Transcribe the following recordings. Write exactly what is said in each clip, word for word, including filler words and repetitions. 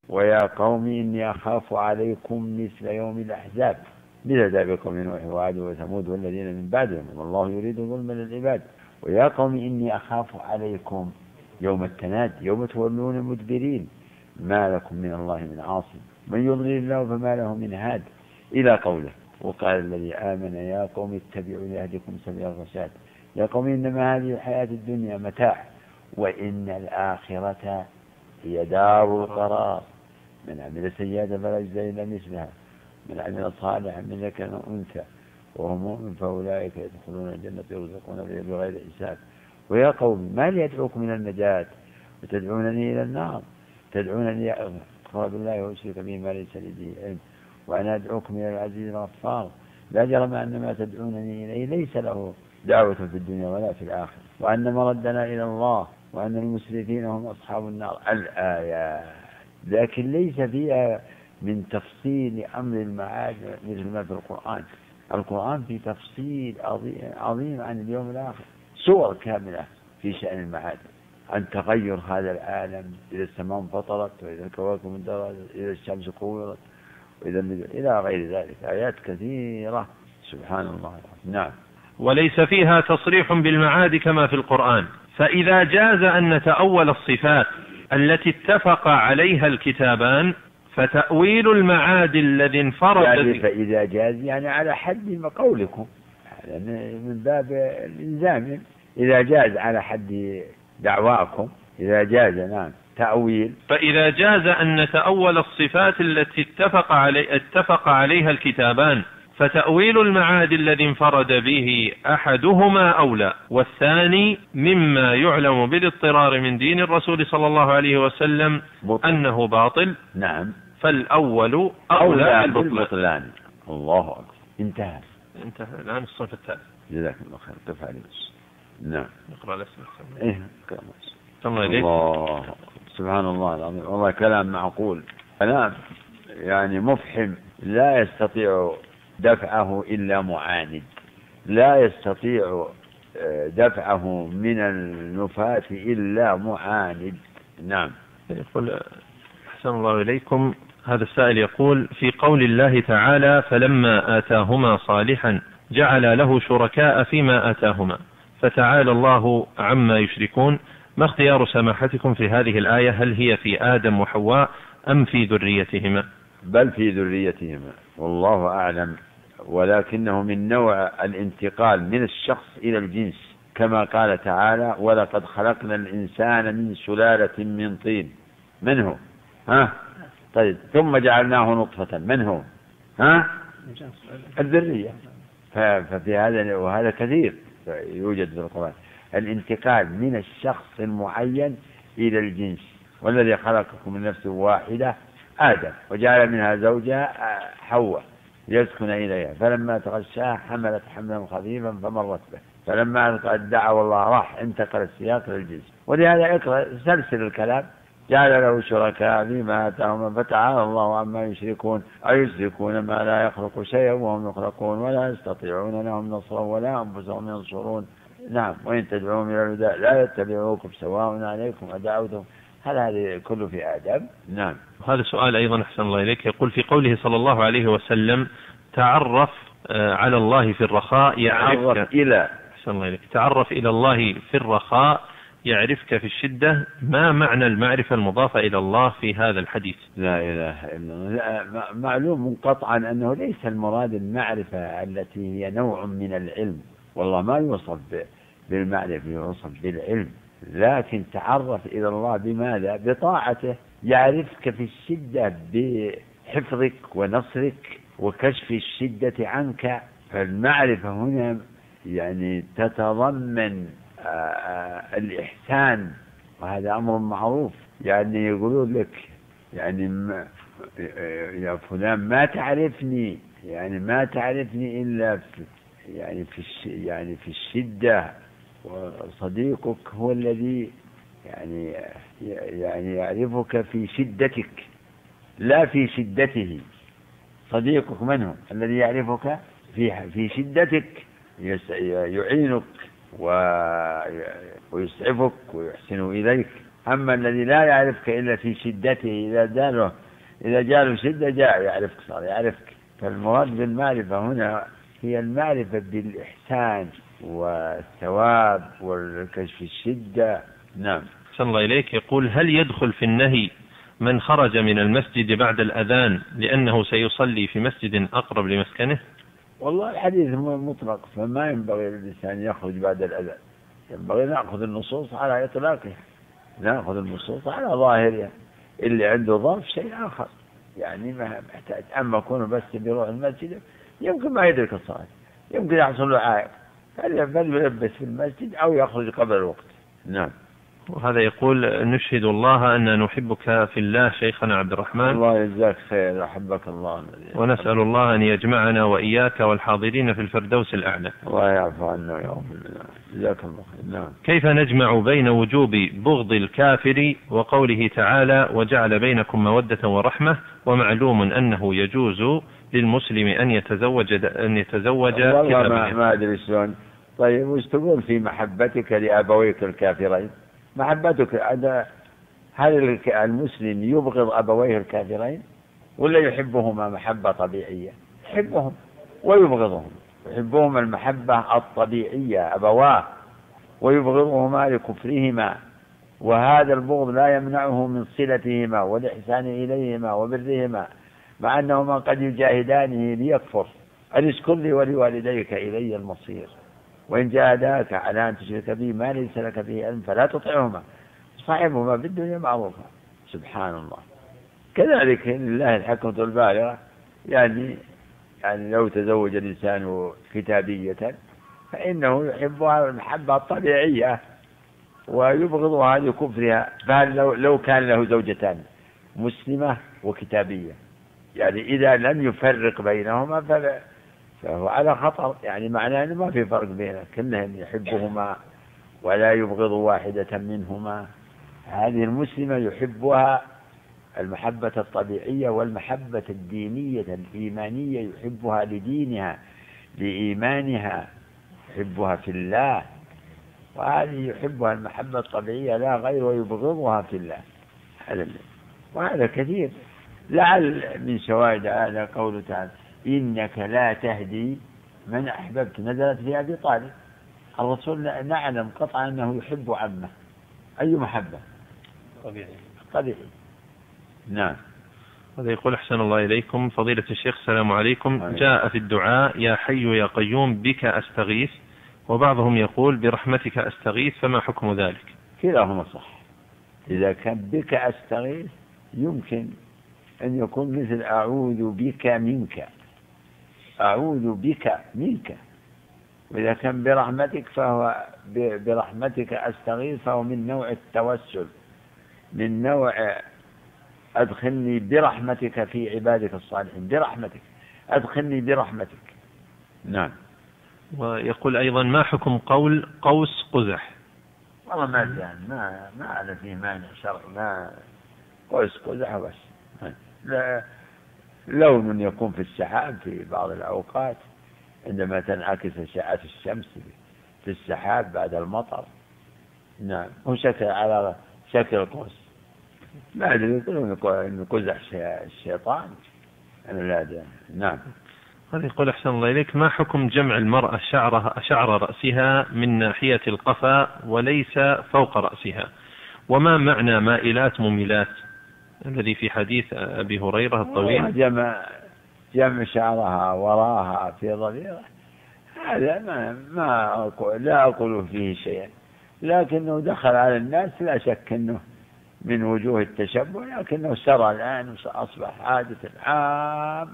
ويا قوم إني أخاف عليكم مثل يوم الأحزاب مثل دأب قوم نوح وعاد وثمود والذين من بعدهم والله يريد ظلما للعباد. ويا قوم إني أخاف عليكم يوم التناد يوم تولون مدبرين ما لكم من الله من عاصم من يضلل الله فما له من هاد إلى قوله. وقال الذي آمن يا قوم اتبعوا يهدكم سبيل الرشاد. يا قوم إنما هذه الحياة الدنيا متاع وإن الآخرة هي دار القرار من عمل سيئة فلا يجزى إلا مثلها من عمل صالحا من ذكر أو أنثى وهو مؤمن فأولئك يدخلون الجنة يرزقون بغير حساب. ويا قوم ما لي أدعوكم إلى النجاة وتدعونني إلى النار تدعونني أقرب بالله وأشرك به ما ليس لي به علم وأنا أدعوكم إلى العزيز الغفار لا جرم أن ما تدعونني إليه ليس له دعوة في الدنيا ولا في الآخرة وأن مردنا إلى الله وأن المسرفين هم أصحاب النار الآيات. لكن ليس فيها من تفصيل أمر المعاد مثل ما في القرآن. القرآن في تفصيل عظيم عن اليوم الآخر صور كاملة في شأن المعاد عن تغير هذا العالم إذا السماء انفطرت وإذا الكواكب اندرت إذا الشمس كورت وإذا إلى غير ذلك آيات كثيرة سبحان الله. نعم. وليس فيها تصريح بالمعاد كما في القرآن. فإذا جاز أن نتأول الصفات التي اتفق عليها الكتابان فتأويل المعاد الذي انفرد يعني فإذا جاز يعني على حد قولكم من باب الإلزام إذا جاز على حد دعواكم إذا جاز نعم تأويل. فإذا جاز أن نتأول الصفات التي اتفق, علي اتفق عليها الكتابان فتأويل المعاد الذي انفرد به أحدهما أولى والثاني مما يعلم بالاضطرار من دين الرسول صلى الله عليه وسلم بطل. أنه باطل. نعم. فالأول أولى بالبطلان. الله أكبر. انتهى انتهى الآن الصنف الثالث. جزاك الله خير. قف عليه. نعم. نقرأ الأسئلة. إيه الله الله سبحان الله العظيم والله كلام معقول كلام يعني مفحم لا يستطيع دفعه إلا معاند لا يستطيع دفعه من النفاة إلا معاند. نعم. يقول أحسن الله إليكم هذا السائل يقول في قول الله تعالى فلما آتاهما صالحا جعل له شركاء فيما آتاهما فتعالى الله عما يشركون ما اختيار سماحتكم في هذه الآية هل هي في آدم وحواء أم في ذريتهما؟ بل في ذريتهما والله أعلم ولكنه من نوع الانتقال من الشخص إلى الجنس كما قال تعالى ولقد خلقنا الإنسان من سلالة من طين من هو؟ ها؟ طيب ثم جعلناه نطفة من هو؟ ها؟ الذرية. ففي هذا وهذا كثير يوجد في القرآن الانتقال من الشخص المعين إلى الجنس والذي خلقكم من نفس واحدة آدم وجعل منها زوجها حواء يسكن إليها فلما تغشاها حملت حملا خفيفا فمرت به فلما ألقت دعوى الله راح انتقل السياق للجنس. ولهذا اقرأ سلسل الكلام جعل له شركاء فيما آتاهما فتعالى الله عما يشركون أيشركون ما لا يخلق شيئا وهم يخلقون ولا يستطيعون لهم نصرا ولا أنفسهم ينصرون. نعم. وإن تدعوهم إلى الهدى لا يتبعوكم سواء عليكم أدعوتم هل هذا كله في آدم؟ نعم. هذا سؤال أيضا أحسن الله إليك يقول في قوله صلى الله عليه وسلم تعرف على الله في الرخاء يعرفك إلى أحسن الله إليك تعرف إلى الله في الرخاء يعرفك في الشدة ما معنى المعرفة المضافة إلى الله في هذا الحديث؟ لا إله إلا الله. معلوم قطعا أنه ليس المراد المعرفة التي هي نوع من العلم والله ما يوصف بالمعرفة يوصف بالعلم لكن تعرف إلى الله بماذا؟ بطاعته يعرفك في الشدة بحفظك ونصرك وكشف الشدة عنك. فالمعرفة هنا يعني تتضمن الإحسان وهذا أمر معروف يعني يقولون لك يعني يا فلان ما تعرفني يعني ما تعرفني إلا في يعني في يعني في الشدة وصديقك هو الذي يعني يعني يعرفك في شدتك لا في شدته. صديقك من هو؟ الذي يعرفك في في شدتك يعينك ويسعفك ويحسن إليك. أما الذي لا يعرفك إلا في شدته، إذا جاله إذا جاله شدة جاء يعرفك، صار يعرفك. فالمراد بالمعرفة هنا هي المعرفة بالإحسان والثواب والكشف الشدة. نعم. أحسن الله إليك. يقول: هل يدخل في النهي من خرج من المسجد بعد الأذان لأنه سيصلي في مسجد أقرب لمسكنه؟ والله الحديث مطلق، فما ينبغي للإنسان يخرج بعد الأذان، ينبغي نأخذ النصوص على إطلاقها، نأخذ النصوص على ظاهرها. اللي عنده ظرف شيء آخر، يعني ما محتاج. أما كونه بس بيروح المسجد يمكن ما يدرك الصلاة، يمكن يحصل له عائق، فليلبس في المسجد أو يخرج قبل الوقت. نعم. وهذا يقول: نشهد الله أن نحبك في الله شيخنا عبد الرحمن. الله يجزاك خير، أحبك الله. ونسأل الله أن يجمعنا وإياك والحاضرين في الفردوس الأعلى. الله يعفو عنا ويغفر لنا. جزاك الله خير. نعم. كيف نجمع بين وجوب بغض الكافر وقوله تعالى: وجعل بينكم مودة ورحمة، ومعلوم أنه يجوز للمسلم أن يتزوج أن يتزوج والله ما, ما أدري شلون. طيب وش تقول في محبتك لأبويك الكافرين؟ محبتك هذا، هل المسلم يبغض أبويه الكافرين ولا يحبهما محبة طبيعية؟ يحبهم ويبغضهم. يحبهم المحبة الطبيعية أبواه، ويبغضهما لكفرهما، وهذا البغض لا يمنعه من صلتهما والإحسان إليهما وبرهما، مع أنهما قد يجاهدانه ليكفر. أن اشكر لي ولوالديك إلي المصير، وإن جاهداك على أن تشرك بي ما ليس لك به علم فلا تطعهما، صاحبهما في الدنيا معروفا. سبحان الله. كذلك لله الحكمة البالغة، يعني يعني لو تزوج الإنسان كتابية فإنه يحبها المحبة الطبيعية ويبغضها لكفرها. فهل لو, لو كان له زوجتان مسلمة وكتابية، يعني إذا لم يفرق بينهما فهو على خطر، يعني معناه أنه ما في فرق بينه، كلهم يحبهما ولا يبغض واحدة منهما. هذه المسلمة يحبها المحبة الطبيعية والمحبة الدينية الإيمانية، يحبها لدينها لإيمانها، يحبها في الله، وهذه يحبها المحبة الطبيعية لا غير، ويبغضها في الله. هذا وهذا كثير. لعل من شواهد هذا قوله تعالى: إنك لا تهدي من أحببت، نزلت في أبي طالب. الرسول نعلم قطعا أنه يحب عمه. أي محبة؟ طبيعي. طبيعي. نعم. هذا يقول: أحسن الله إليكم فضيلة الشيخ، السلام عليكم. عليكم. جاء في الدعاء: يا حي يا قيوم بك أستغيث، وبعضهم يقول برحمتك أستغيث، فما حكم ذلك؟ كلاهما صح. إذا كان بك أستغيث يمكن أن يكون مثل أعوذ بك منك، أعوذ بك منك. وإذا كان برحمتك فهو برحمتك أستغيث، فهو من نوع التوسل، من نوع أدخلني برحمتك في عبادك الصالحين، برحمتك أدخلني برحمتك. نعم. ويقول أيضا: ما حكم قول قوس قزح؟ والله ما يعني ما ما على فيه مانع شرعي، ما قوس قزح بس. لا، لون يكون في السحاب في بعض الأوقات عندما تنعكس أشعة الشمس في السحاب بعد المطر. نعم. هو شكل على شكل قوس. ما أدري، يقولون إنه قزح الشيطان، أنا لا أدري. نعم. هذا يقول: أحسن الله إليك، ما حكم جمع المرأة شعرها شعر رأسها من ناحية القفا وليس فوق رأسها؟ وما معنى مائلات مميلات الذي في حديث أبي هريرة الطويل؟ جمع جمع شعرها وراها في ضفيرة، هذا ما ما أقول لا أقول فيه شيئا، لكنه دخل على الناس لا شك أنه من وجوه التشبه، لكنه سرى الآن وأصبح عادة عامة.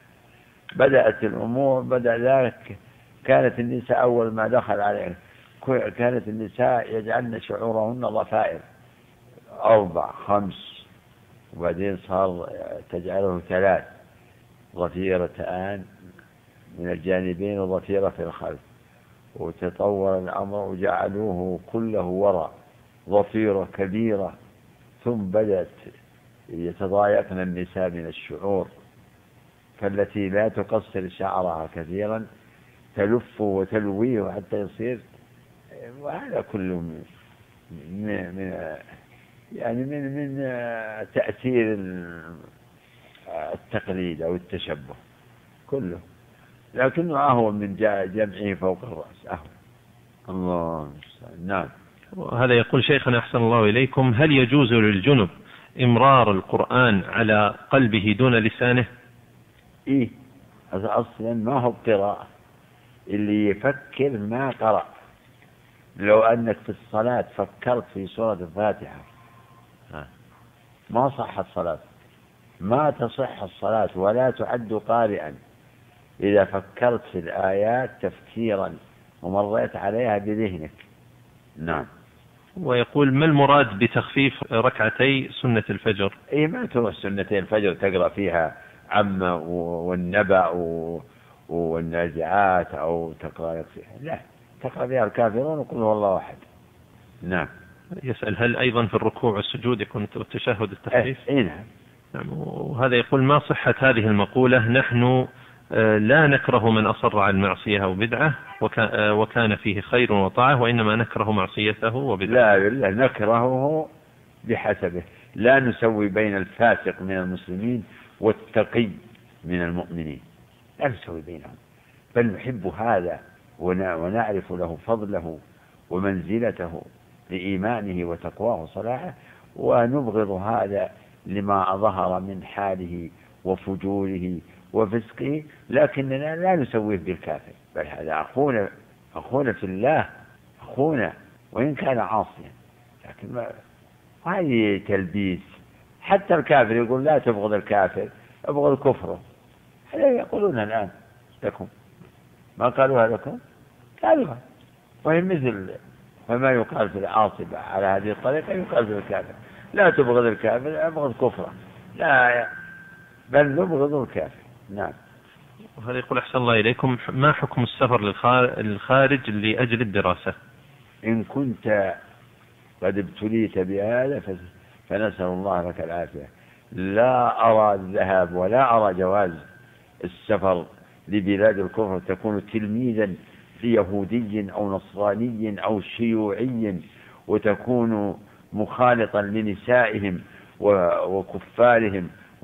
بدأت الأمور بدأ ذلك. كانت النساء أول ما دخل عليه كانت النساء يجعلن شعورهن ضفائر أربع خمس، وبعدين صار تجعله ثلاث، ضفيرتان من الجانبين وضفيرة في الخلف، وتطور الأمر وجعلوه كله وراء ضفيرة كبيرة. ثم بدأت يتضايقن النساء من الشعور، فالتي لا تقصر شعرها كثيرا تلف وتلويه حتى يصير. وهذا كله من, من يعني من من تأثير التقليد أو التشبه كله، لكنه أهون من جمعه فوق الرأس، أهون. الله نعم. هذا يقول شيخنا أحسن الله إليكم: هل يجوز للجنب إمرار القرآن على قلبه دون لسانه؟ إيه، هذا أصلا ما هو قراءة، اللي يفكر ما قرأ. لو أنك في الصلاة فكرت في سورة الفاتحة ما صح الصلاة، ما تصح الصلاة ولا تعد قارئا إذا فكرت في الآيات تفكيرا ومريت عليها بذهنك. نعم. ويقول: ما المراد بتخفيف ركعتي سنة الفجر؟ إيه، ما تروح سنتين الفجر تقرأ فيها عم والنبأ والنازعات أو تقرأ فيها، لا، تقرأ فيها الكافرون وقل هو الله أحد. نعم. يسأل: هل أيضا في الركوع والسجود يكون التشهد التخفيف؟ إيه نعم. نعم. وهذا يقول: ما صحة هذه المقولة: نحن لا نكره من أصر على المعصية أو بدعة وكان فيه خير وطاعة، وإنما نكره معصيته وبدعة؟ لا، لا، نكرهه بحسبه، لا نسوي بين الفاسق من المسلمين والتقي من المؤمنين، لا نسوي بينهم، بل نحب هذا ونعرف له فضله ومنزلته لإيمانه وتقواه وصلاحه، ونبغض هذا لما ظهر من حاله وفجوره وفسقه، لكننا لا نسويه بالكافر، بل هذا أخونا أخونا في الله، أخونا وإن كان عاصيا، لكن ما هذه تلبيس. حتى الكافر يقول لا تبغض الكافر، ابغض كفره. هذا يقولون الآن لكم، ما قالوها لكم؟ قالوها. وهي مثل فما يقال في العاصي على هذه الطريقة يقال في الكافر: لا تبغض الكافر، ابغض كفره، لا، بل نبغض الكافر. نعم. وهذا يقول: أحسن الله إليكم، ما حكم السفر للخارج لأجل الدراسة؟ إن كنت قد ابتليت بهذا فنسأل الله لك العافية. لا أرى الذهاب ولا أرى جواز السفر لبلاد الكفر، تكون تلميذا ليهودي أو نصراني أو شيوعي، وتكون مخالطا لنسائهم وكفارهم،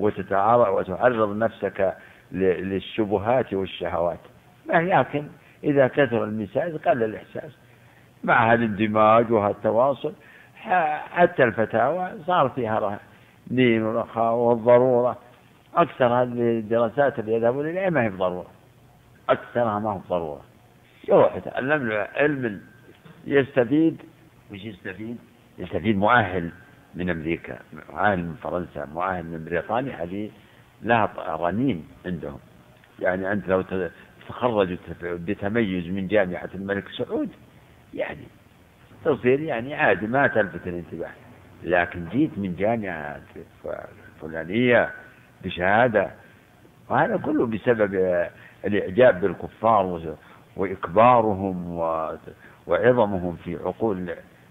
وتعرض نفسك للشبهات والشهوات. لكن إذا كثر المساج قل الإحساس مع الاندماج وهالتواصل، حتى الفتاوى صار فيها دين ورخاء والضرورة. أكثر هذه الدراسات اللي يذهبون إليها ما هي بضرورة، أكثرها ما هو بضرورة. يروح يتعلم له علم يستفيد، مش يستفيد يستفيد مؤهل من أمريكا، مؤهل من فرنسا، مؤهل من بريطانيا، هذه لها رنين عندهم. يعني أنت لو تخرج بتميز من جامعة الملك سعود يعني تصير يعني عادي، ما تلفت الانتباه. لكن جيت من جامعة فلانية بشهادة، وهذا كله بسبب الإعجاب بالكفار وإكبارهم وعظمهم في عقول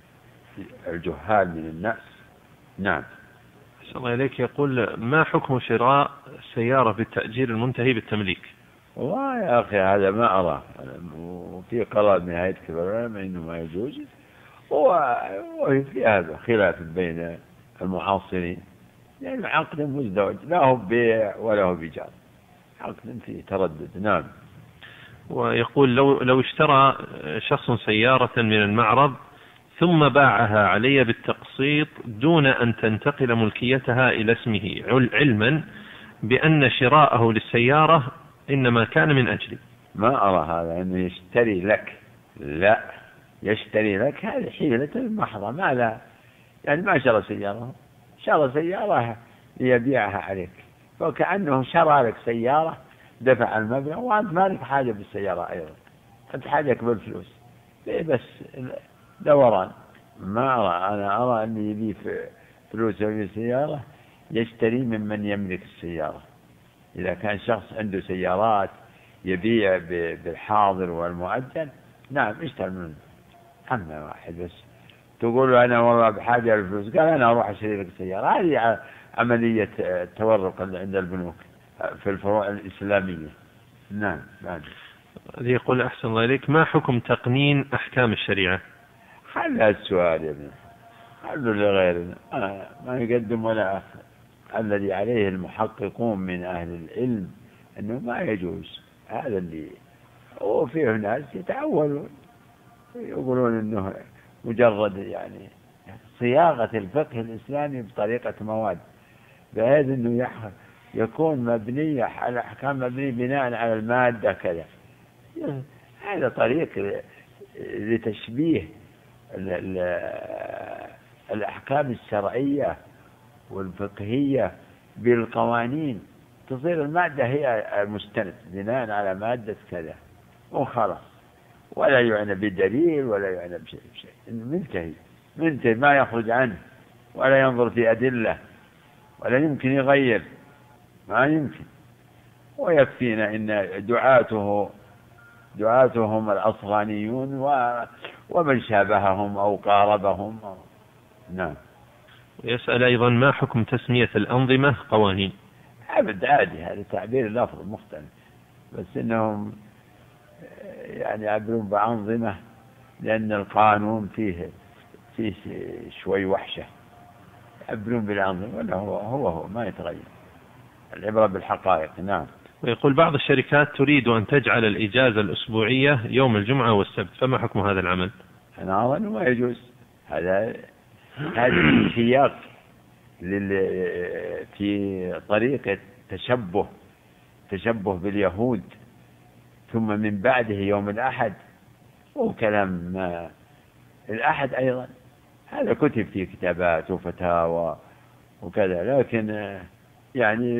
الجهال من الناس. نعم. أحسن الله إليك. يقول: ما حكم شراء سيارة بالتأجير المنتهي بالتمليك؟ والله يا أخي هذا ما أراه، وفي قرار نهاية كبر العلماء إنه ما يجوز، وفي هذا خلاف بين المعاصرين، لأن يعني عقد مزدوج لا هو بيع ولا هو بيجار، عقد فيه تردد. نعم. ويقول: لو لو اشترى شخص سيارة من المعرض ثم باعها علي بالتقسيط دون أن تنتقل ملكيتها إلى اسمه، علما بأن شراءه للسيارة إنما كان من أجلي. ما أرى هذا أنه يشتري لك، لا، يشتري لك هذه حيلة محضة، ما لا يعني ما شرى سيارة، شرى سيارة ليبيعها عليك، فكأنه شرى لك سيارة، دفع المبلغ وأنت ما لك حاجة بالسيارة أيضا، أنت حاجك بالفلوس بس دوران. ما أرى، أنا أرى أن يبي فلوسه بالسيارة يشتري ممن يملك السيارة. إذا كان شخص عنده سيارات يبيع بالحاضر والمؤجل، نعم اشتري منه. أما واحد بس تقول له أنا والله بحاجة للفلوس، قال أنا أروح أشتري لك سيارة، هذه عملية تورق عند البنوك في الفروع الإسلامية. نعم. بعد يقول: أحسن الله إليك، ما حكم تقنين أحكام الشريعة؟ هذا السؤال يا ابن، خلوا لغيرنا ما يقدم ولا أخر. الذي عليه المحققون من أهل العلم أنه ما يجوز هذا اللي، وفيه ناس يتعولون يقولون أنه مجرد يعني صياغة الفقه الإسلامي بطريقة مواد، بحيث أنه يكون مبنية على أحكام مبنية بناء على المادة كذا. هذا طريق لتشبيه الأحكام الشرعية والفقهية بالقوانين، تصير المادة هي المستند بناء على مادة كذا وخلاص، ولا يعنى بدليل ولا يعنى بشيء بشيء منتهي منتهي ما يخرج عنه ولا ينظر في أدلة ولا يمكن يغير، ما يمكن. ويكفينا إن دعاته دعاتهم الأصغانيون ومن شابههم أو قاربهم. نعم. ويسأل أيضا ما حكم تسمية الأنظمة قوانين؟ عبد عادي، هذا تعبير لفظ مختلف، بس إنهم يعني يعبرون بأنظمة لأن القانون فيه فيه شوي وحشة، يعبرون بالأنظمة ولا هو هو هو ما يتغير، العبرة بالحقائق. نعم. ويقول بعض الشركات تريد أن تجعل الإجازة الأسبوعية يوم الجمعة والسبت، فما حكم هذا العمل؟ أنا أظن ما يجوز هذا، هذه سياق في طريقة تشبه تشبه باليهود، ثم من بعده يوم الأحد وكلام الأحد أيضا، هذا كتب في كتابات وفتاوى وكذا، لكن يعني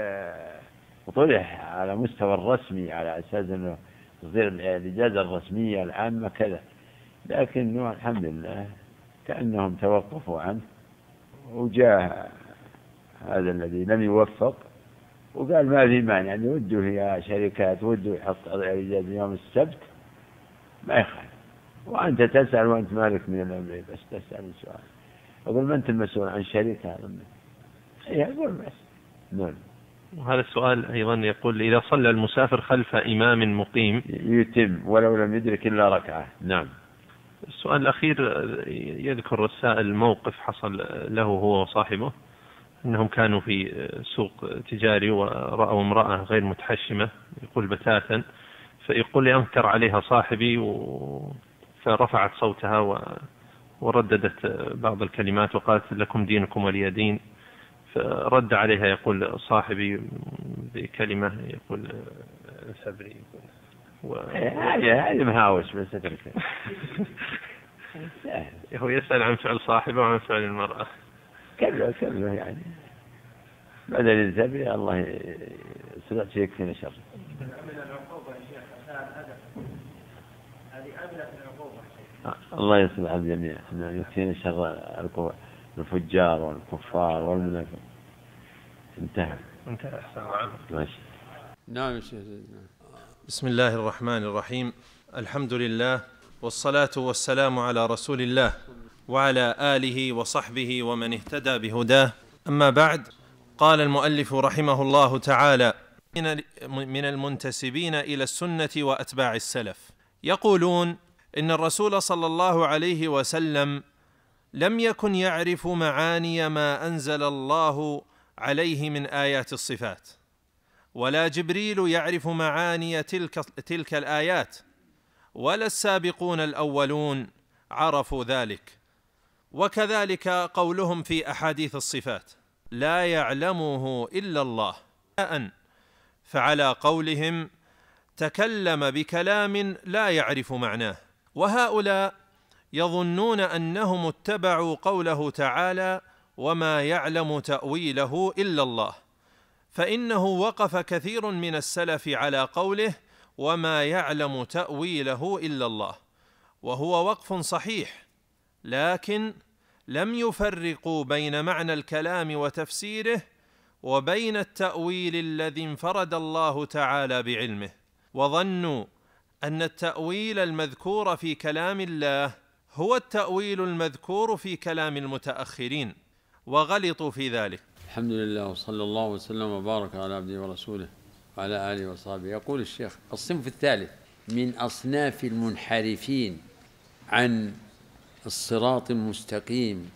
وطرح على مستوى الرسمي على أساس أنه تصير الإجازة الرسمية العامة كذا، لكنه الحمد لله كأنهم توقفوا عنه، وجاء هذا الذي لم يوفق وقال ما في مانع يعني ودوا يا شركات ودوا يحط إجازة يوم السبت ما يخالف، وأنت تسأل وأنت مالك من الأمر، بس تسأل السؤال أقول ما أنت المسؤول عن شركة هذا يقول بس. نعم. وهذا السؤال أيضا يقول إذا صلى المسافر خلف إمام مقيم يتم ولو لم يدرك إلا ركعة. نعم. السؤال الأخير يذكر السائل موقف حصل له هو وصاحبه، أنهم كانوا في سوق تجاري ورأوا امرأة غير متحشمة يقول بتاتا، فيقول لي أنكر عليها صاحبي فرفعت صوتها ورددت بعض الكلمات وقالت لكم دينكم ولي دين، فرد عليها يقول صاحبي بكلمة يقول سبري يقول و... هذه هذه مهاوش بس اتركه. هو يسأل عن فعل صاحبه وعن فعل المرأة. كله كله يعني بدل الزبري الله سمعت فيك فينا شر. الله يسمع الجميع، يكفينا شر الفجار والكفار والمنافق. انتهى. انتهى. ماشي. نعم. بسم الله الرحمن الرحيم. الحمد لله والصلاة والسلام على رسول الله وعلى آله وصحبه ومن اهتدى بهداه، أما بعد. قال المؤلف رحمه الله تعالى من المنتسبين إلى السنة وأتباع السلف يقولون إن الرسول صلى الله عليه وسلم لم يكن يعرف معاني ما أنزل الله عليه من آيات الصفات، ولا جبريل يعرف معاني تلك, تلك الآيات، ولا السابقون الأولون عرفوا ذلك. وكذلك قولهم في أحاديث الصفات لا يعلمه إلا الله، فعلى قولهم تكلم بكلام لا يعرف معناه. وهؤلاء يظنون أنهم اتبعوا قوله تعالى وما يعلم تأويله إلا الله، فإنه وقف كثير من السلف على قوله وما يعلم تأويله إلا الله، وهو وقف صحيح، لكن لم يفرقوا بين معنى الكلام وتفسيره وبين التأويل الذي انفرد الله تعالى بعلمه، وظنوا أن التأويل المذكور في كلام الله هو التأويل المذكور في كلام المتأخرين، وغلطوا في ذلك. الحمد لله وصلى الله وسلم وبارك على عبده ورسوله وعلى آله وصحبه. يقول الشيخ الصنف الثالث من أصناف المنحرفين عن الصراط المستقيم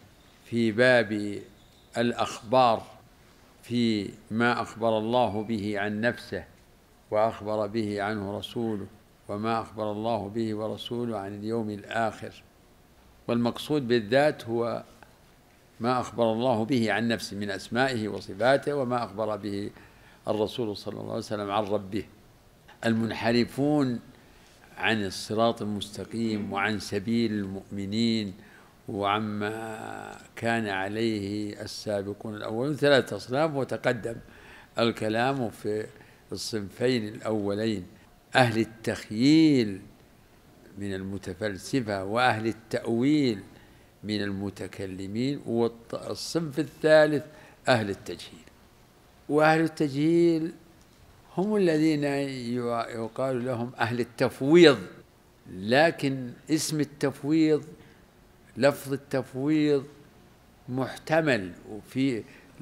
في باب الأخبار في ما أخبر الله به عن نفسه وأخبر به عنه رسوله، وما أخبر الله به ورسوله عن اليوم الآخر. والمقصود بالذات هو ما أخبر الله به عن نفسه من أسمائه وصفاته، وما أخبر به الرسول صلى الله عليه وسلم عن ربه. المنحرفون عن الصراط المستقيم وعن سبيل المؤمنين وعما كان عليه السابقون الأولون ثلاثة أصناف، وتقدم الكلام في الصنفين الأولين: أهل التخييل من المتفلسفة، وأهل التأويل من المتكلمين، والصنف الثالث أهل التجهيل. وأهل التجهيل هم الذين يقال لهم أهل التفويض، لكن اسم التفويض، لفظ التفويض محتمل وفي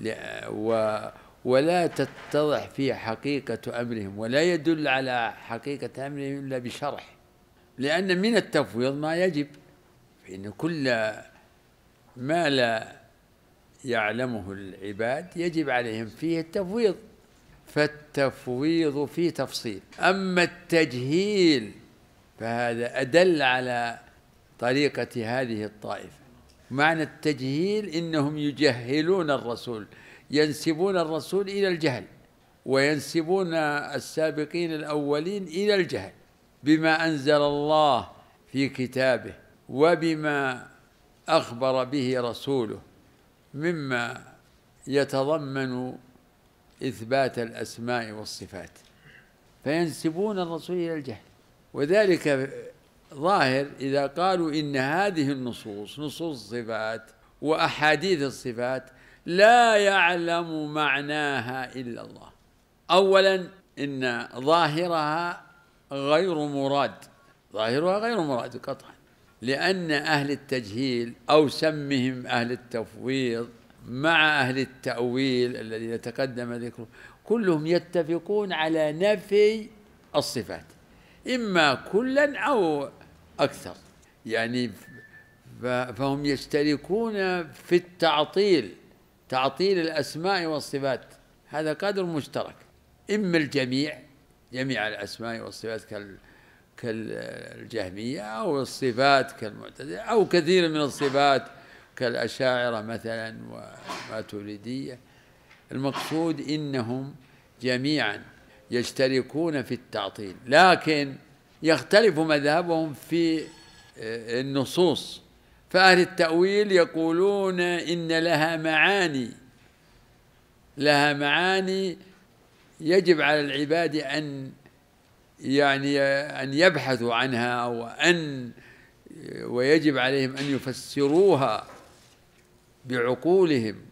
ولا تتضح فيه حقيقة أمرهم، ولا يدل على حقيقة أمرهم إلا بشرح، لأن من التفويض ما يجب، فإن كل ما لا يعلمه العباد يجب عليهم فيه التفويض، فالتفويض فيه تفصيل. أما التجهيل فهذا أدل على طريقة هذه الطائفة. معنى التجهيل إنهم يجهلون الرسول، ينسبون الرسول إلى الجهل، وينسبون السابقين الأولين إلى الجهل بما أنزل الله في كتابه وبما أخبر به رسوله مما يتضمن إثبات الأسماء والصفات، فينسبون الرسول إلى الجهل. وذلك ظاهر إذا قالوا إن هذه النصوص، نصوص الصفات وأحاديث الصفات، لا يعلم معناها إلا الله. أولا إن ظاهرها غير مراد، ظاهرها غير مراد قطعا، لأن أهل التجهيل أو سمهم أهل التفويض مع أهل التأويل الذين تقدم ذكره كلهم يتفقون على نفي الصفات، إما كلا أو أكثر، يعني فهم يشتركون في التعطيل، تعطيل الأسماء والصفات، هذا قدر مشترك، إما الجميع، جميع الأسماء والصفات كالجهمية، أو الصفات كالمعتزلة، أو كثير من الصفات كالأشاعرة مثلا وماتريدية. المقصود إنهم جميعا يشتركون في التعطيل، لكن يختلف مذهبهم في النصوص. فأهل التأويل يقولون إن لها معاني، لها معاني يجب على العباد أن يعني أن يبحثوا عنها، أو أن ويجب عليهم أن يفسروها بعقولهم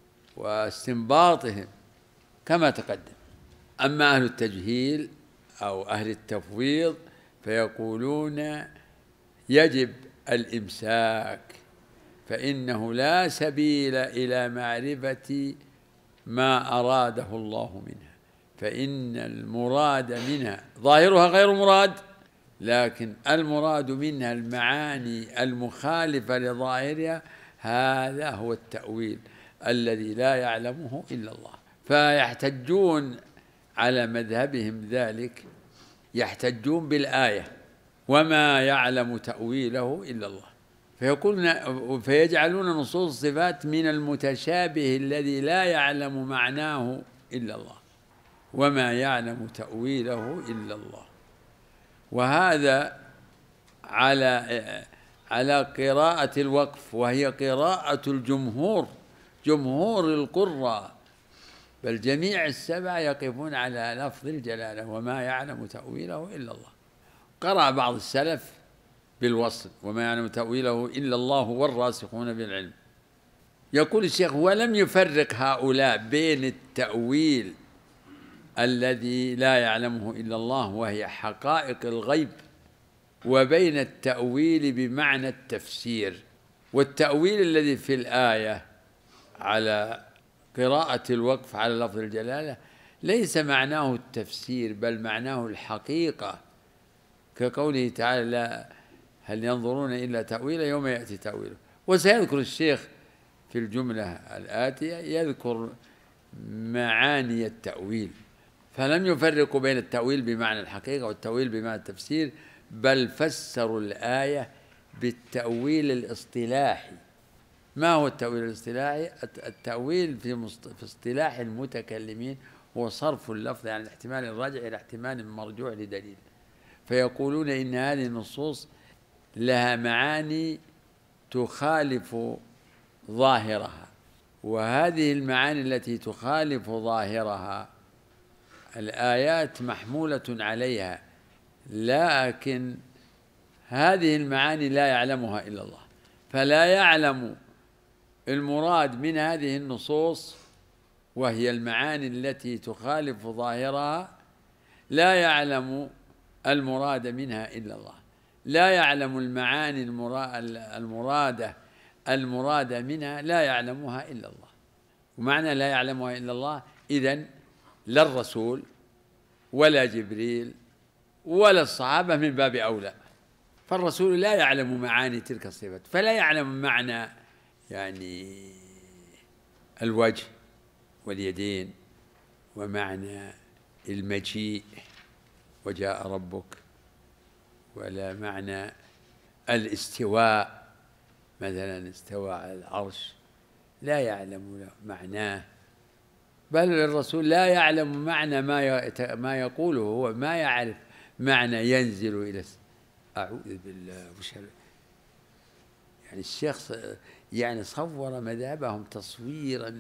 واستنباطهم كما تقدم. أما أهل التجهيل أو أهل التفويض فيقولون يجب الإمساك، فإنه لا سبيل إلى معرفة ما أراده الله منها، فإن المراد منها ظاهرها غير مراد، لكن المراد منها المعاني المخالفة لظاهرها، هذا هو التأويل الذي لا يعلمه إلا الله. فيحتجون على مذهبهم ذلك، يحتجون بالآية وما يعلم تأويله إلا الله، فيقولون فيجعلون نصوص الصفات من المتشابه الذي لا يعلم معناه إلا الله، وما يعلم تأويله إلا الله. وهذا على على قراءة الوقف، وهي قراءة الجمهور، جمهور القراء، بل جميع السبع يقفون على لفظ الجلالة وما يعلم تأويله إلا الله. قرأ بعض السلف بالوصل وما يعلم تأويله إلا الله والراسخون بالعلم. يقول الشيخ: ولم يفرق هؤلاء بين التأويل الذي لا يعلمه إلا الله وهي حقائق الغيب، وبين التأويل بمعنى التفسير. والتأويل الذي في الآية على قراءة الوقف على لفظ الجلالة ليس معناه التفسير، بل معناه الحقيقة، كقوله تعالى: هل ينظرون إلا تأويله يوم يأتي تأويله. وسيذكر الشيخ في الجملة الآتية يذكر معاني التأويل، فلم يفرقوا بين التأويل بمعنى الحقيقة والتأويل بمعنى التفسير، بل فسروا الآية بالتأويل الاصطلاحي. ما هو التأويل الاصطلاحي؟ التأويل في في اصطلاح المتكلمين هو صرف اللفظ عن الاحتمال الراجع إلى احتمال مرجوع لدليل، فيقولون إن هذه النصوص لها معاني تخالف ظاهرها، وهذه المعاني التي تخالف ظاهرها الآيات محمولة عليها، لكن هذه المعاني لا يعلمها إلا الله، فلا يعلم المراد من هذه النصوص وهي المعاني التي تخالف ظاهرها، لا يعلم المراد منها إلا الله، لا يعلم المعاني المرادة المراد منها لا يعلمها إلا الله. ومعنى لا يعلمها إلا الله إذن لا الرسول ولا جبريل ولا الصحابة من باب أولى، فالرسول لا يعلم معاني تلك الصفات، فلا يعلم معنى يعني الوجه واليدين، ومعنى المجيء وجاء ربك، ولا معنى الاستواء مثلا استوى على العرش، لا يعلم معناه، بل الرسول لا يعلم معنى ما ما يقوله، هو ما يعرف معنى ينزل إلى أعوذ بالله وش يعني الشيخ يعني صور مذهبهم تصويرا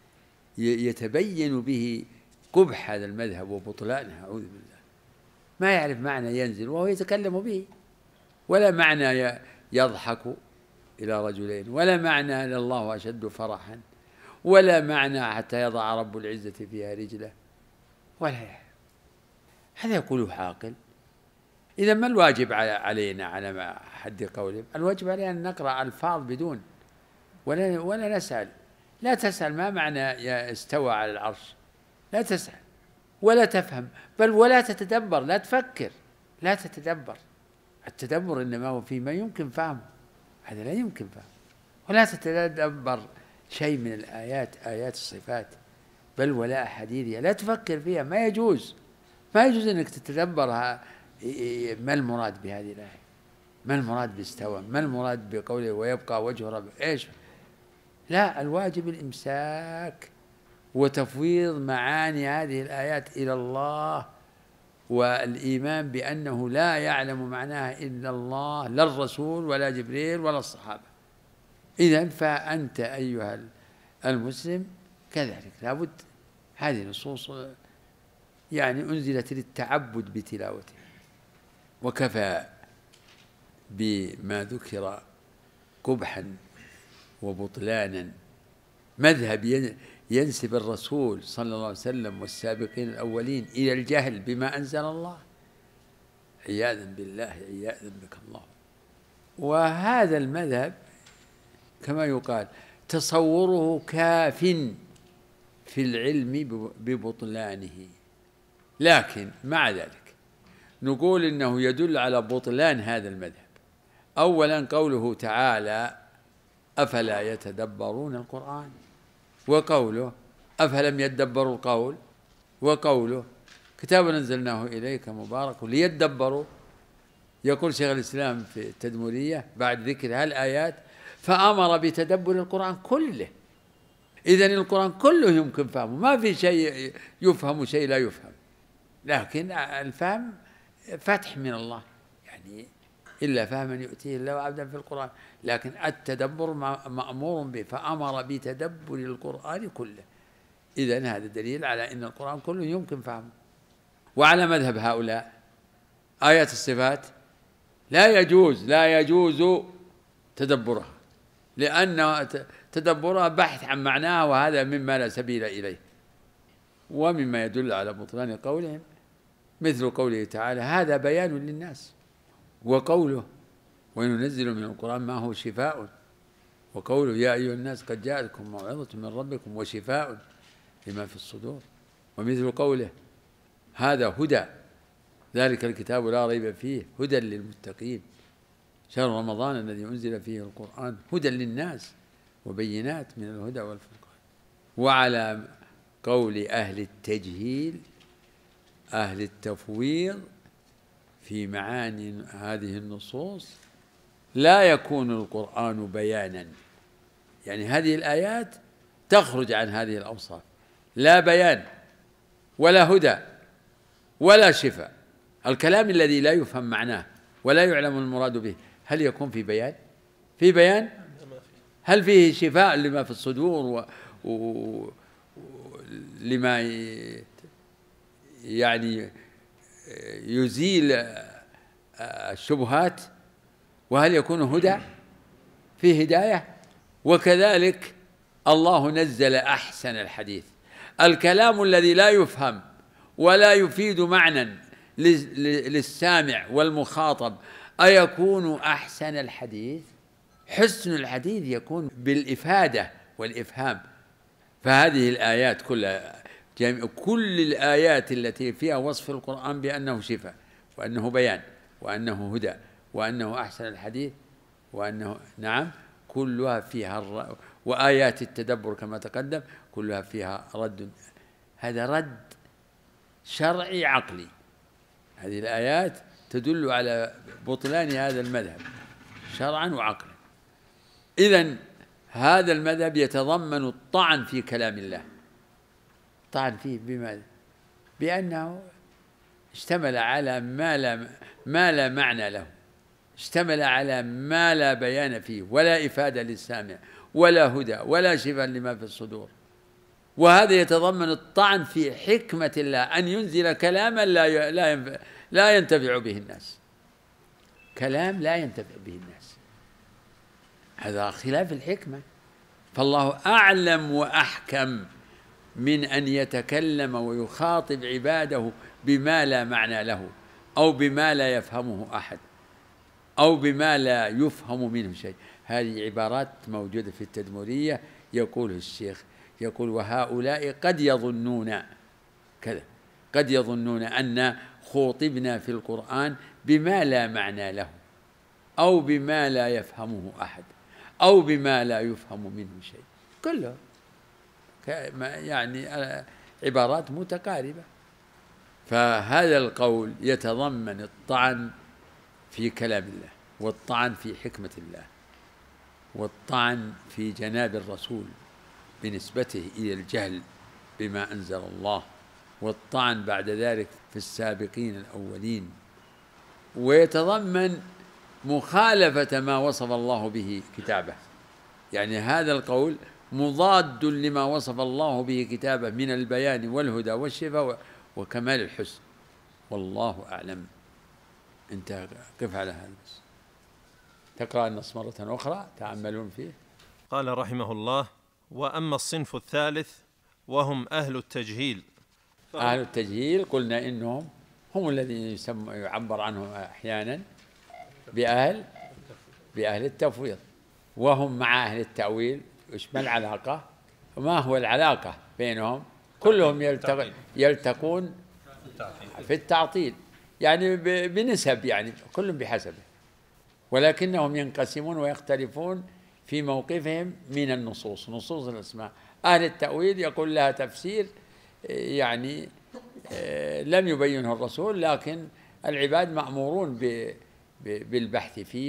يتبين به قبح هذا المذهب وبطلانه، أعوذ بالله. ما يعرف معنى ينزل وهو يتكلم به، ولا معنى يضحك إلى رجلين، ولا معنى لله أشد فرحا، ولا معنى حتى يضع رب العزة فيها رجله، ولا يعرف. هذا يقوله عاقل. إذا ما الواجب علينا على ما حد قولهم؟ الواجب علينا أن نقرأ ألفاظ بدون ولا ولا نسأل. لا تسأل ما معنى استوى على العرش، لا تسأل ولا تفهم، بل ولا تتدبر، لا تفكر، لا تتدبر. التدبر إنما هو فيما يمكن فهمه، هذا لا يمكن فهمه. ولا تتدبر شيء من الآيات، آيات الصفات، بل ولا أحاديثها، لا تفكر فيها، ما يجوز، ما يجوز أنك تتدبرها. ما المراد بهذه الآية؟ ما المراد باستوى؟ ما المراد بقوله ويبقى وجه ربك؟ إيش؟ لا، الواجب الإمساك وتفويض معاني هذه الآيات إلى الله، والإيمان بأنه لا يعلم معناها إلا الله، لا الرسول ولا جبريل ولا الصحابة. إذن فأنت أيها المسلم كذلك لابد، هذه النصوص يعني أنزلت للتعبد بتلاوتها، وكفى بما ذكر قبحا وبطلانا مذهب ينسب الرسول صلى الله عليه وسلم والسابقين الأولين إلى الجهل بما أنزل الله، عياذا بالله، عياذا بك الله. وهذا المذهب كما يقال تصوره كاف في العلم ببطلانه، لكن مع ذلك نقول إنه يدل على بطلان هذا المذهب. أولا قوله تعالى أفلا يتدبرون القرآن، وقوله أفلم يدبروا القول، وقوله كتاب أنزلناه إليك مبارك ليدبروا. يقول شيخ الإسلام في التدمرية بعد ذكر هالآيات فأمر بتدبر القرآن كله. إذن القرآن كله يمكن فهمه، ما في شيء يفهم شيء لا يفهم، لكن الفهم فتح من الله، يعني إلا فهما يؤتيه الله عبدا في القرآن، لكن التدبر مأمور به، فأمر بتدبر القرآن كله. إذن هذا دليل على أن القرآن كله يمكن فهمه. وعلى مذهب هؤلاء آيات الصفات لا يجوز لا يجوز تدبرها، لأن تدبرها بحث عن معناها، وهذا مما لا سبيل إليه. ومما يدل على بطلان قولهم مثل قوله تعالى هذا بيان للناس، وقوله وننزل من القرآن ما هو شفاء، وقوله يا أيها الناس قد جاءتكم موعظة من ربكم وشفاء لما في الصدور، ومثل قوله هذا هدى ذلك الكتاب لا ريب فيه هدى للمتقين شهر رمضان الذي أنزل فيه القرآن هدى للناس وبينات من الهدى والفرقان. وعلى قول أهل التجهيل أهل التفويض في معاني هذه النصوص لا يكون القرآن بيانا، يعني هذه الآيات تخرج عن هذه الأوصاف، لا بيان ولا هدى ولا شفاء. الكلام الذي لا يفهم معناه ولا يعلم المراد به هل يكون في بيان؟ في بيان؟ هل فيه شفاء لما في الصدور ولما يعني يزيل الشبهات؟ وهل يكون هدى؟ فيه هداية؟ وكذلك الله نزل أحسن الحديث. الكلام الذي لا يفهم ولا يفيد معنى للسامع والمخاطب أيكون أحسن الحديث؟ حسن الحديث يكون بالإفادة والإفهام. فهذه الآيات كلها، كل الآيات التي فيها وصف القرآن بأنه شفاء وأنه بيان وأنه هدى وأنه أحسن الحديث وأنه نعم كلها فيها الر... وآيات التدبر كما تقدم كلها فيها رد. هذا رد شرعي عقلي. هذه الآيات تدل على بطلان هذا المذهب شرعا وعقلا. إذن هذا المذهب يتضمن الطعن في كلام الله. طعن فيه بماذا؟ بأنه اشتمل على ما لا, ما لا معنى له، اشتمل على ما لا بيان فيه ولا إفادة للسامع ولا هدى ولا شفاء لما في الصدور. وهذا يتضمن الطعن في حكمة الله أن ينزل كلاما لا لا لا ينتفع به الناس، كلام لا ينتفع به الناس، هذا خلاف الحكمة. فالله أعلم وأحكم من أن يتكلم ويخاطب عباده بما لا معنى له أو بما لا يفهمه أحد أو بما لا يفهم منه شيء. هذه عبارات موجودة في التدمرية يقوله الشيخ، يقول وهؤلاء قد يظنون كذا، قد يظنون أن خوطبنا في القرآن بما لا معنى له أو بما لا يفهمه أحد أو بما لا يفهم منه شيء، كله يعني عبارات متقاربة. فهذا القول يتضمن الطعن في كلام الله والطعن في حكمة الله والطعن في جناب الرسول بنسبته إلى الجهل بما أنزل الله، والطعن بعد ذلك في السابقين الأولين، ويتضمن مخالفة ما وصف الله به كتابه. يعني هذا القول مضاد لما وصف الله به كتابه من البيان والهدى والشفاء وكمال الحسن. والله أعلم. انت قف على هذا بس. تقرأ النص مرة أخرى تأملون فيه. قال رحمه الله: وأما الصنف الثالث وهم أهل التجهيل. أهل التجهيل قلنا إنهم هم الذين يسمى يعبر عنهم أحيانا بأهل بأهل التفويض، وهم مع أهل التأويل. إيش ما العلاقة؟ ما هو العلاقة بينهم؟ كلهم يلتق... يلتقون في التعطيل، يعني بنسب، يعني كل بحسبه، ولكنهم ينقسمون ويختلفون في موقفهم من النصوص، نصوص الأسماء. أهل التأويل يقول لها تفسير يعني لم يبينه الرسول، لكن العباد مأمورون بالبحث فيه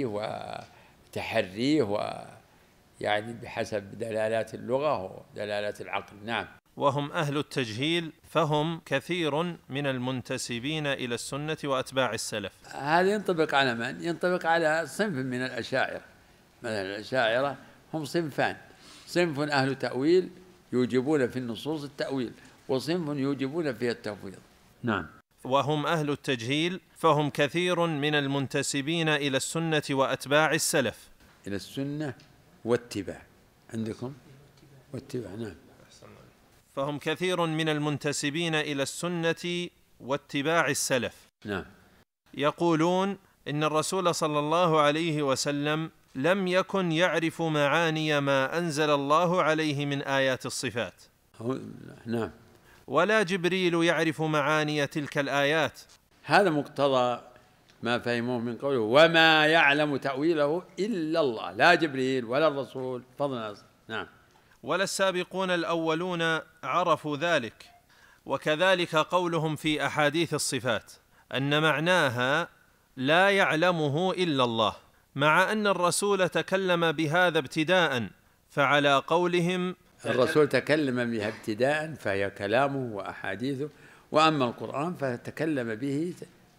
وتحريه ويعني بحسب دلالات اللغة ودلالات العقل. نعم. وهم أهل التجهيل فهم كثير من المنتسبين إلى السنة وأتباع السلف. هذا ينطبق على من؟ ينطبق على صنف من الأشاعرة. مثلا الأشاعرة هم صنفان: صنف أهل تأويل يوجبون في النصوص التأويل، وصنف يوجبون فيها التفويض. نعم. وهم أهل التجهيل فهم كثير من المنتسبين إلى السنة وأتباع السلف. إلى السنة واتباع عندكم واتباع. نعم. فهم كثير من المنتسبين إلى السنة واتباع السلف. نعم. يقولون إن الرسول صلى الله عليه وسلم لم يكن يعرف معاني ما أنزل الله عليه من آيات الصفات. نعم. ولا جبريل يعرف معاني تلك الآيات. هذا مقتضى ما فهموه من قوله وما يعلم تأويله إلا الله، لا جبريل ولا الرسول فضلا نعم. ولا السابقون الأولون عرفوا ذلك. وكذلك قولهم في أحاديث الصفات أن معناها لا يعلمه إلا الله، مع أن الرسول تكلم بهذا ابتداء، فعلى قولهم الرسول تكلم بها ابتداء فهي كلامه وأحاديثه، وأما القرآن فتكلم به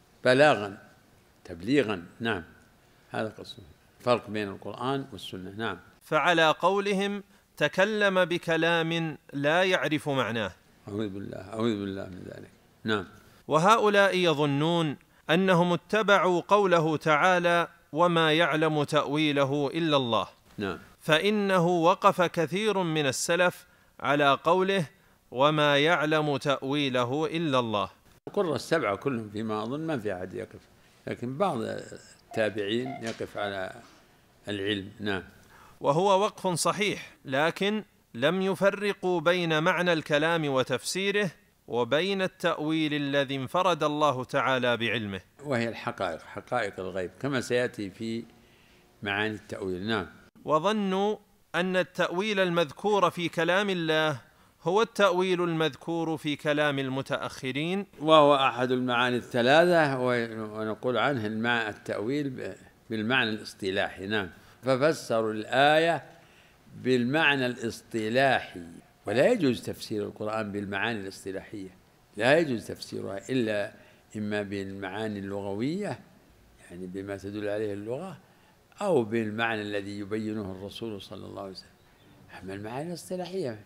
بلاغا تبليغا. نعم، هذا قصده، فرق بين القرآن والسنة. نعم. فعلى قولهم تكلم بكلام لا يعرف معناه. أعوذ بالله أعوذ بالله من ذلك. نعم. وهؤلاء يظنون أنهم اتبعوا قوله تعالى وما يعلم تأويله إلا الله. نعم. فإنه وقف كثير من السلف على قوله وما يعلم تأويله إلا الله. القرى السبعة كلهم فيما أظن ما في أحد يقف، لكن بعض التابعين يقف على العلم. نعم. وهو وقف صحيح، لكن لم يفرقوا بين معنى الكلام وتفسيره وبين التأويل الذي انفرد الله تعالى بعلمه، وهي الحقائق، حقائق الغيب، كما سيأتي في معاني التأويل. نعم. وظنوا أن التأويل المذكور في كلام الله هو التأويل المذكور في كلام المتأخرين، وهو أحد المعاني الثلاثة، ونقول عنه الماء التأويل بالمعنى الاصطلاحي. نعم. ففسروا الآية بالمعنى الاصطلاحي، ولا يجوز تفسير القرآن بالمعاني الاصطلاحية، لا يجوز تفسيرها إلا إما بالمعاني اللغوية، يعني بما تدل عليه اللغة، أو بالمعنى الذي يبينه الرسول صلى الله عليه وسلم. أما المعاني الاصطلاحية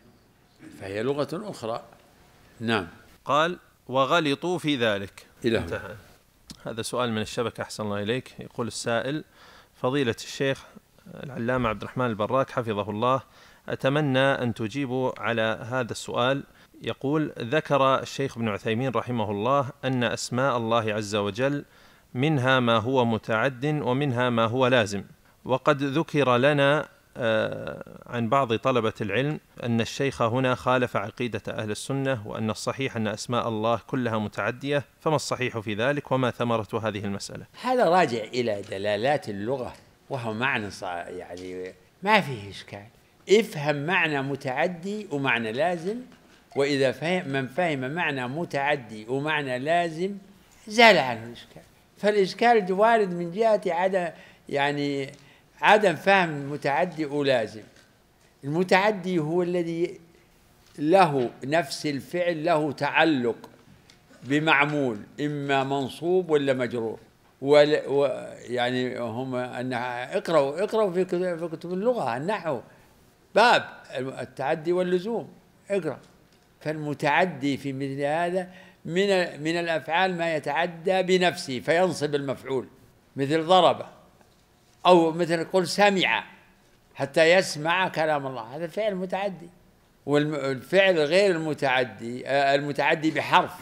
فهي لغة أخرى. نعم. قال وغلطوا في ذلك. انتهى. هذا سؤال من الشبكة، أحسن الله إليك. يقول السائل: فضيلة الشيخ العلامة عبد الرحمن البراك حفظه الله، أتمنى أن تجيبوا على هذا السؤال. يقول: ذكر الشيخ ابن عثيمين رحمه الله أن أسماء الله عز وجل منها ما هو متعد ومنها ما هو لازم، وقد ذكر لنا عن بعض طلبة العلم أن الشيخ هنا خالف عقيدة أهل السنة، وأن الصحيح أن أسماء الله كلها متعدية، فما الصحيح في ذلك وما ثمرة هذه المسألة؟ هذا راجع إلى دلالات اللغة، وهو معنى يعني ما فيه إشكال. افهم معنى متعدي ومعنى لازم، وإذا فهم من فهم معنى متعدي ومعنى لازم زال عنه الإشكال. فالإشكال وارد من جهة عدم يعني عدم فهم متعدي ولازم. المتعدي هو الذي له نفس الفعل له تعلق بمعمول، إما منصوب ولا مجرور، ويعني هم أن اقرأوا اقرأوا في كتب اللغة النحو باب التعدي واللزوم، اقرأ. فالمتعدي في مثل هذا من من الأفعال ما يتعدى بنفسه فينصب المفعول، مثل ضرب، أو مثل قل سمع حتى يسمع كلام الله، هذا فعل متعدي. والفعل غير المتعدي المتعدي بحرف،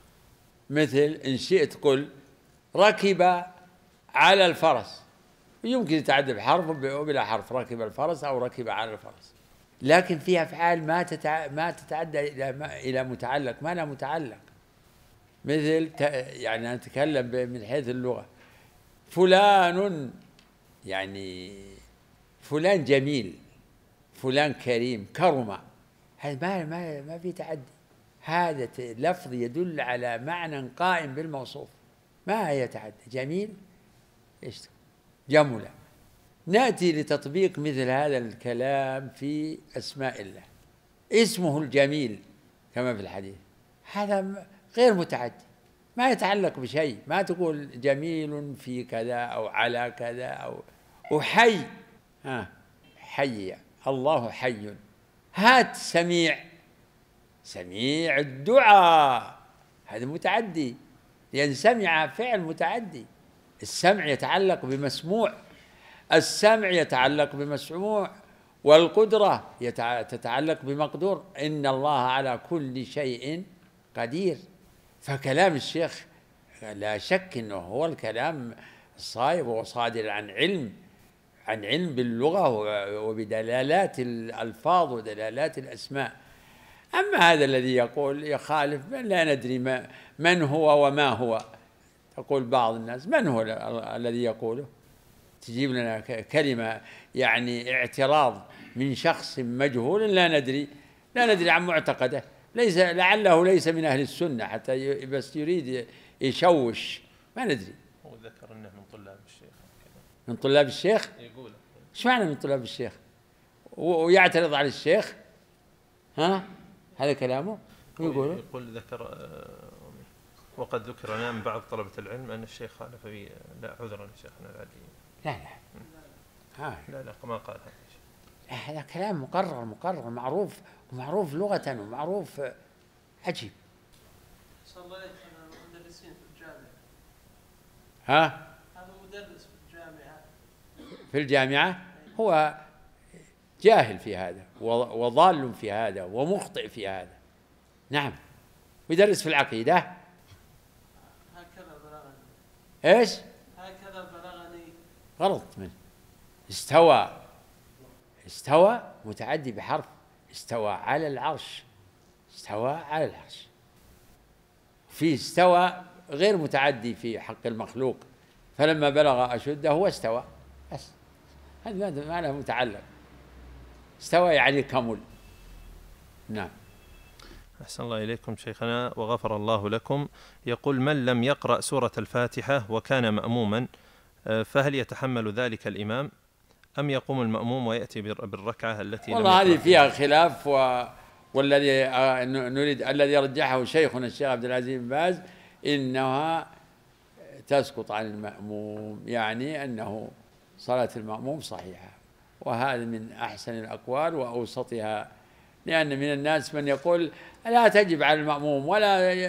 مثل إن شئت قل ركب على الفرس، يمكن يتعدى بحرف وبلا حرف، ركب الفرس أو ركب على الفرس. لكن في أفعال ما تتع... ما تتعدى إلى ما... إلى متعلق ما لا متعلق، مثل ت... يعني نتكلم من حيث اللغة، فلان يعني فلان جميل، فلان كريم، كرم، هذا ما ما ما في تعدي، هذا لفظ يدل على معنى قائم بالموصوف، ما يتعدى. جميل ايش جملة. نأتي لتطبيق مثل هذا الكلام في أسماء الله، اسمه الجميل كما في الحديث، هذا غير متعدي، ما يتعلق بشيء، ما تقول جميل في كذا أو على كذا أو وحي، ها حي الله حي. هات سميع، سميع الدعاء، هذا متعدي لأن سمع فعل متعدي. السمع يتعلق بمسموع، السمع يتعلق بمسموع، والقدرة تتعلق بمقدور. إن الله على كل شيء قدير. فكلام الشيخ لا شك أنه هو الكلام الصائب وصادر عن علم، عن علم باللغة وبدلالات الألفاظ ودلالات الأسماء. أما هذا الذي يقول يخالف من لا ندري ما من هو وما هو، تقول بعض الناس من هو الذي يقوله، تجيب لنا كلمة يعني اعتراض من شخص مجهول لا ندري لا ندري عن معتقده، ليس لعله ليس من أهل السنة حتى بس يريد يشوش، ما ندري. هو ذكر أنه من طلاب الشيخ. من طلاب الشيخ؟ يقول إيش معنى من طلاب الشيخ؟ ويعترض على الشيخخ؟ ها؟ هذا كلامه؟ يقول يقول ذكر وقد ذكر لنا من بعض طلبة العلم أن الشيخ خالف في لا عذرا شيخنا العادي. لا لا ها. لا لا ما قال هذا. هذا كلام مقرر مقرر معروف ومعروف لغة ومعروف عجيب. صلى الله عليه وسلم مدرسين في الجامعة. ها؟ هذا مدرس في الجامعة. في الجامعة هو جاهل في هذا وضال في هذا ومخطئ في هذا. نعم. ويدرس في العقيدة. هكذا بلغني. ايش؟ هكذا بلغني. غلط منه. استوى استوى متعدي بحرف، استوى على العرش، استوى على العرش. في استوى غير متعدي في حق المخلوق، فلما بلغ أشده هو استوى بس، هذا معنى متعلق. استوى يعني كمل. نعم. أحسن الله إليكم شيخنا وغفر الله لكم. يقول: من لم يقرأ سورة الفاتحة وكان مأموما فهل يتحمل ذلك الإمام أم يقوم المأموم ويأتي بالركعة التي لم والله هذه فيها خلاف، و... والذي نريد الذي رجحه شيخنا الشيخ عبد العزيز بن باز إنها تسقط عن المأموم، يعني أنه صلاة المأموم صحيحة، وهذا من أحسن الأقوال وأوسطها، لأن من الناس من يقول لا تجب على المأموم ولا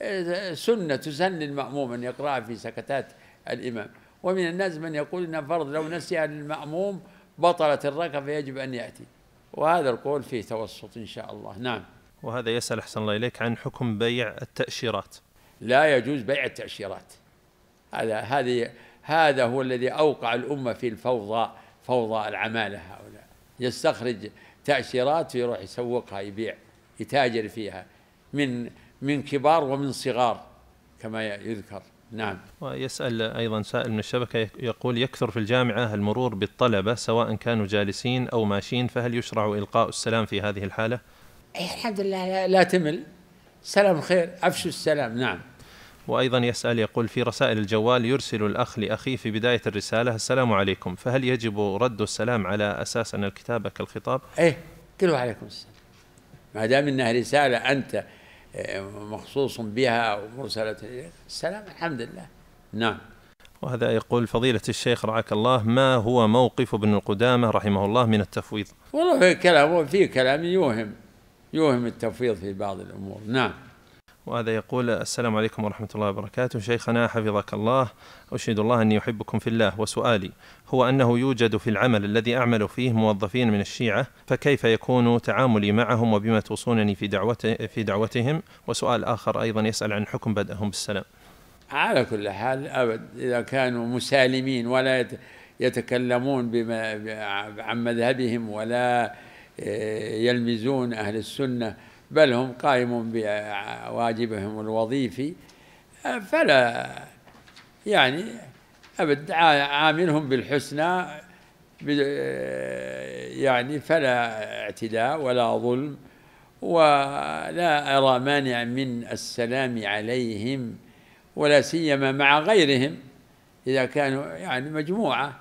سنة تسن للمأموم أن يقرأ في سكتات الإمام، ومن الناس من يقول إن فرض لو نسي المأموم بطلت الركعة فيجب أن يأتي، وهذا القول فيه توسط إن شاء الله. نعم. وهذا يسأل أحسن الله إليك عن حكم بيع التأشيرات. لا يجوز بيع التأشيرات، هذا هذه هذا هو الذي أوقع الأمة في الفوضى، فوضى العمالة. هؤلاء يستخرج تأشيرات ويروح يسوقها، يبيع، يتاجر فيها، من من كبار ومن صغار كما يذكر. نعم. ويسأل أيضا سائل من الشبكة يقول: يكثر في الجامعة المرور بالطلبة سواء كانوا جالسين أو ماشيين، فهل يشرع إلقاء السلام في هذه الحالة؟ أي الحمد لله، لا, لا تمل، سلام خير، أفشوا السلام. نعم. وأيضا يسأل يقول: في رسائل الجوال يرسل الأخ لأخيه في بداية الرسالة السلام عليكم، فهل يجب رد السلام على أساس أن الكتابة كالخطاب؟ إيه، قلوا عليكم السلام، ما دام إنها رسالة أنت مخصوص بها ومرسلة السلام، الحمد لله. نعم. وهذا يقول: فضيلة الشيخ رعاك الله، ما هو موقف ابن القدامى رحمه الله من التفويض؟ والله في كلام في كلام يوهم يوهم التفويض في بعض الأمور. نعم. وهذا يقول: السلام عليكم ورحمة الله وبركاته، شيخنا حفظك الله، أشهد الله أني أحبكم في الله، وسؤالي هو أنه يوجد في العمل الذي أعمل فيه موظفين من الشيعة، فكيف يكون تعاملي معهم وبما توصونني في دعوته في دعوتهم؟ وسؤال آخر أيضا يسأل عن حكم بدءهم بالسلام. على كل حال أبد، إذا كانوا مسالمين ولا يتكلمون بما عن مذهبهم ولا يلمزون أهل السنة، بل هم قائمون بواجبهم الوظيفي، فلا يعني أبد عاملهم بالحسنى، يعني فلا اعتداء ولا ظلم، ولا أرى مانع من السلام عليهم، ولا سيما مع غيرهم إذا كانوا يعني مجموعة،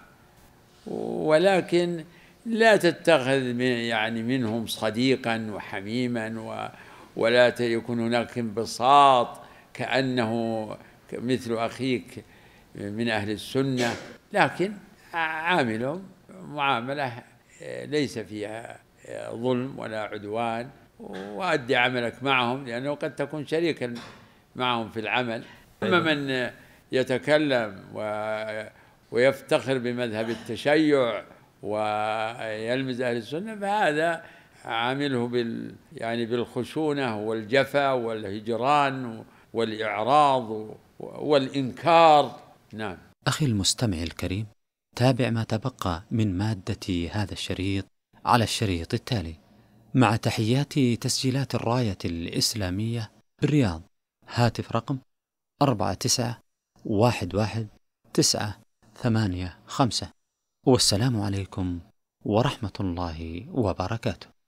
ولكن لا تتخذ يعني منهم صديقا وحميما، ولا يكون هناك انبساط كأنه مثل أخيك من أهل السنة، لكن عاملهم معاملة ليس فيها ظلم ولا عدوان، وأدي عملك معهم، لأنه قد تكون شريكا معهم في العمل. أما من يتكلم ويفتخر بمذهب التشيع ويلمز أهل السنة، فهذا عامله بال يعني بالخشونة والجفا والهجران والإعراض والإنكار. نعم. أخي المستمع الكريم، تابع ما تبقى من مادة هذا الشريط على الشريط التالي، مع تحيات تسجيلات الراية الإسلامية بالرياض. هاتف رقم أربعة تسعة واحد واحد تسعة ثمانية خمسة. والسلام عليكم ورحمة الله وبركاته.